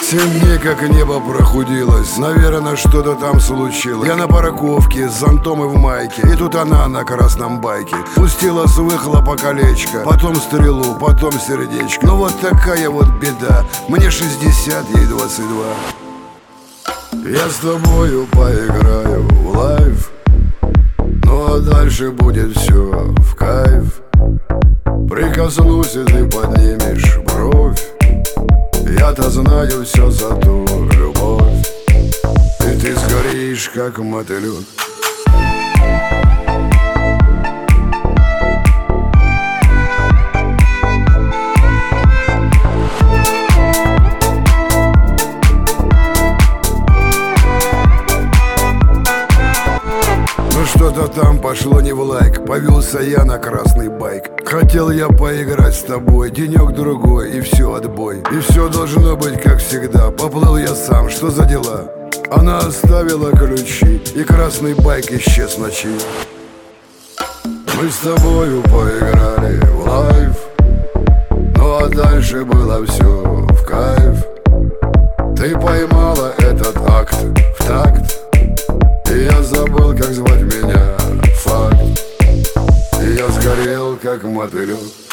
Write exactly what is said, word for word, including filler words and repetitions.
Семь дней, как небо прохудилось. Наверное, что-то там случилось. Я на парковке с зонтом и в майке. И тут она на красном байке пустила с выхлопа колечко, потом стрелу, потом сердечко. Ну вот такая вот беда. Мне шестьдесят, ей двадцать два. Я с тобою поиграю в лайф, ну а дальше будет все в кайф. Прикоснусь, и ты поднимешь бровь. Я-то знаю все за ту любовь, и ты сгоришь, как мотылек. Что-то там пошло не в лайк. Повелся я на красный байк. Хотел я поиграть с тобой денек-другой, и все, отбой. И все должно быть как всегда. Поплыл я сам, что за дела? Она оставила ключи, и красный байк исчез в ночи. Мы с тобою поиграли в лайф, ну а дальше было все в кайф. Ты поймала этот акт в такт, и я забыл, как звать меня, факт. И я сгорел, как мотылек.